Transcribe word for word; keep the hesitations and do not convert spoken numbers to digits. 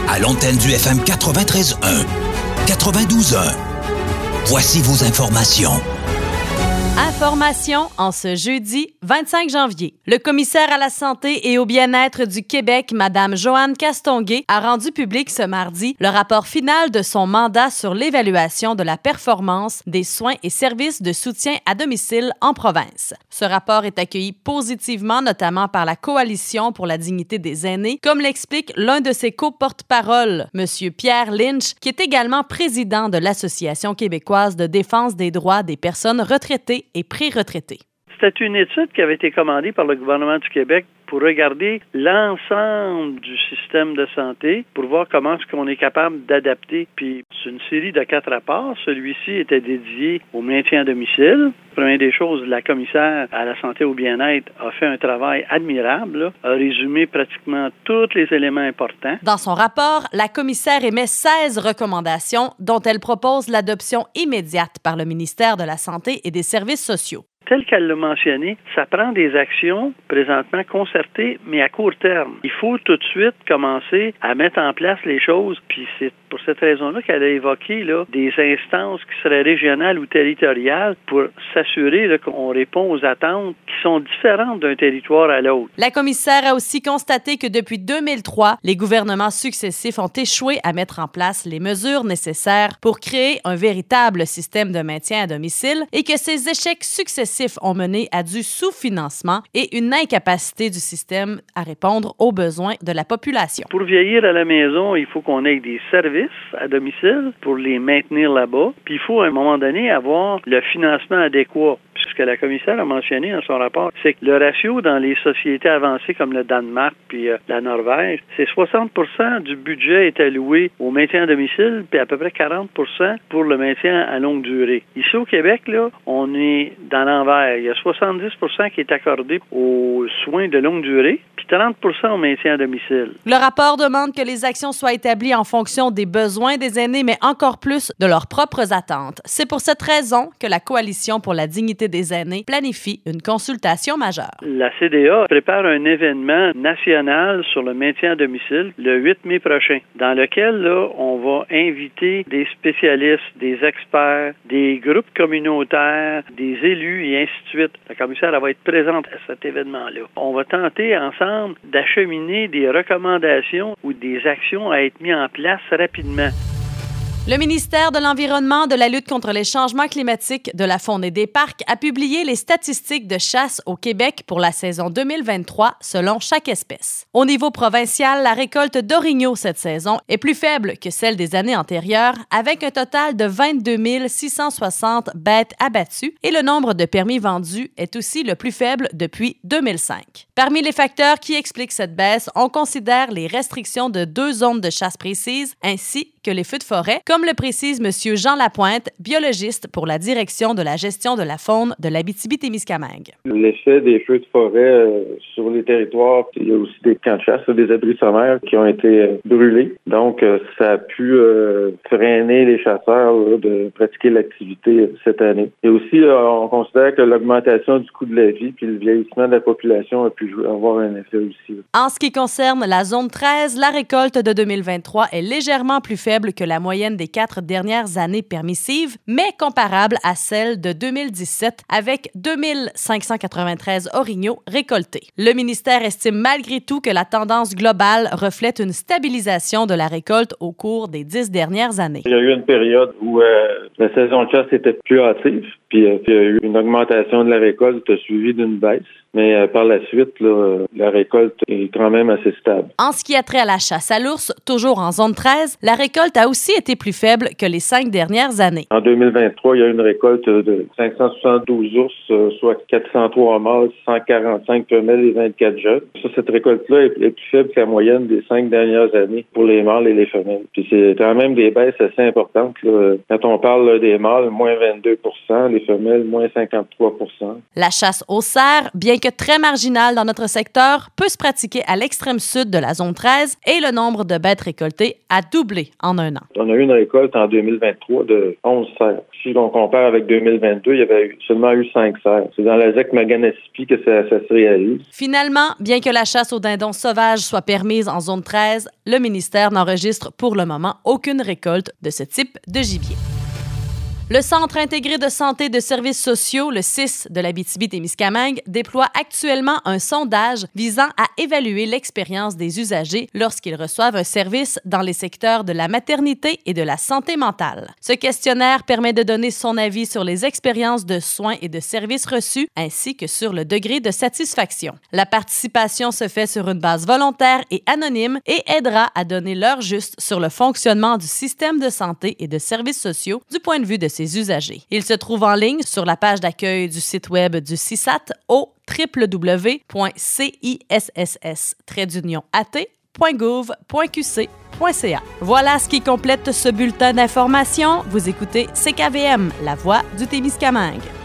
à l'antenne du F M quatre-vingt-treize un, quatre-vingt-douze un. Voici vos informations. Information en ce jeudi vingt-cinq janvier. Le commissaire à la santé et au bien-être du Québec, Mme Joanne Castonguay, a rendu public ce mardi le rapport final de son mandat sur l'évaluation de la performance des soins et services de soutien à domicile en province. Ce rapport est accueilli positivement, notamment par la Coalition pour la dignité des aînés, comme l'explique l'un de ses co-porte-parole, M. Pierre Lynch, qui est également président de l'Association québécoise de défense des droits des personnes retraitées et pré-retraités. C'était une étude qui avait été commandée par le gouvernement du Québec pour regarder l'ensemble du système de santé, pour voir comment est-ce qu'on est capable d'adapter. Puis c'est une série de quatre rapports. Celui-ci était dédié au maintien à domicile. Première des choses, la commissaire à la santé et au bien-être a fait un travail admirable, là, a résumé pratiquement tous les éléments importants. Dans son rapport, la commissaire émet seize recommandations dont elle propose l'adoption immédiate par le ministère de la Santé et des Services sociaux. Tel qu'elle l'a mentionné, ça prend des actions présentement concertées, mais à court terme. Il faut tout de suite commencer à mettre en place les choses, puis c'est pour cette raison-là qu'elle a évoqué là, des instances qui seraient régionales ou territoriales pour s'assurer là, qu'on répond aux attentes qui sont différentes d'un territoire à l'autre. La commissaire a aussi constaté que depuis deux mille trois, les gouvernements successifs ont échoué à mettre en place les mesures nécessaires pour créer un véritable système de maintien à domicile et que ces échecs successifs ont mené à du sous-financement et une incapacité du système à répondre aux besoins de la population. Pour vieillir à la maison, il faut qu'on ait des services à domicile pour les maintenir là-bas. Puis il faut à un moment donné avoir le financement adéquat. Puis ce que la commissaire a mentionné dans son rapport, c'est que le ratio dans les sociétés avancées comme le Danemark puis euh, la Norvège, c'est soixante pour cent du budget est alloué au maintien à domicile puis à peu près quarante pour cent pour le maintien à longue durée. Ici au Québec, là, on est dans l'envers. Il y a soixante-dix pour cent qui est accordé aux soins de longue durée puis trente pour cent au maintien à domicile. Le rapport demande que les actions soient établies en fonction des besoins des aînés, mais encore plus de leurs propres attentes. C'est pour cette raison que la Coalition pour la dignité des aînés planifie une consultation majeure. La C D A prépare un événement national sur le maintien à domicile le huit mai prochain, dans lequel là, on va inviter des spécialistes, des experts, des groupes communautaires, des élus et ainsi de suite. La commissaire elle va être présente à cet événement-là. On va tenter ensemble d'acheminer des recommandations ou des actions à être mises en place rapidement. Le ministère de l'Environnement, de la lutte contre les changements climatiques, de la faune et des parcs a publié les statistiques de chasse au Québec pour la saison deux mille vingt-trois selon chaque espèce. Au niveau provincial, la récolte d'orignaux cette saison est plus faible que celle des années antérieures, avec un total de vingt-deux mille six cent soixante bêtes abattues et le nombre de permis vendus est aussi le plus faible depuis deux mille cinq. Parmi les facteurs qui expliquent cette baisse, on considère les restrictions de deux zones de chasse précises ainsi que les feux de forêt, comme le précise M. Jean Lapointe, biologiste pour la Direction de la gestion de la faune de l'Abitibi-Témiscamingue. L'effet des feux de forêt euh, sur les territoires, il y a aussi des camps de chasse, des abris sommaires qui ont été euh, brûlés. Donc, euh, ça a pu euh, freiner les chasseurs là, de pratiquer l'activité euh, cette année. Et aussi, euh, on considère que l'augmentation du coût de la vie puis le vieillissement de la population a pu jouer, avoir un effet aussi. Là. En ce qui concerne la zone treize, la récolte de deux mille vingt-trois est légèrement plus faible que la moyenne des quatre dernières années permissives, mais comparable à celle de deux mille dix-sept avec deux mille cinq cent quatre-vingt-treize orignaux récoltés. Le ministère estime malgré tout que la tendance globale reflète une stabilisation de la récolte au cours des dix dernières années. Il y a eu une période où euh, la saison de chasse était plus hâtive, puis euh, il y a eu une augmentation de la récolte suivie d'une baisse. Mais euh, par la suite, là, la récolte est quand même assez stable. En ce qui a trait à la chasse à l'ours, toujours en zone treize, la récolte a aussi été plus faible que les cinq dernières années. En deux mille vingt-trois, il y a eu une récolte de cinq cent soixante-douze ours, euh, soit quatre cent trois mâles, cent quarante-cinq femelles et vingt-quatre jeunes. Ça, cette récolte-là est, est plus faible que la moyenne des cinq dernières années pour les mâles et les femelles. Puis c'est quand même des baisses assez importantes. Là. Quand on parle là, des mâles, moins vingt-deux pour cent, les femelles, moins cinquante-trois pour cent. La chasse au cerf, bien que très marginal dans notre secteur, peut se pratiquer à l'extrême sud de la zone treize et le nombre de bêtes récoltées a doublé en un an. On a eu une récolte en deux mille vingt-trois de onze cerfs. Si on compare avec deux mille vingt-deux, il y avait eu, seulement eu cinq cerfs. C'est dans la Z E C Maganassi que ça, ça se réalise. Finalement, bien que la chasse aux dindons sauvages soit permise en zone treize, le ministère n'enregistre pour le moment aucune récolte de ce type de gibier. Le Centre intégré de santé et de services sociaux, le C I S de l'Abitibi-Témiscamingue, déploie actuellement un sondage visant à évaluer l'expérience des usagers lorsqu'ils reçoivent un service dans les secteurs de la maternité et de la santé mentale. Ce questionnaire permet de donner son avis sur les expériences de soins et de services reçus, ainsi que sur le degré de satisfaction. La participation se fait sur une base volontaire et anonyme et aidera à donner l'heure juste sur le fonctionnement du système de santé et de services sociaux du point de vue de ses usagers. Il se trouve en ligne sur la page d'accueil du site web du C I S A T au w w w point ciss trait d'union a t point gouv point q c point c a. Voilà ce qui complète ce bulletin d'information. Vous écoutez C K V M, la voix du Témiscamingue.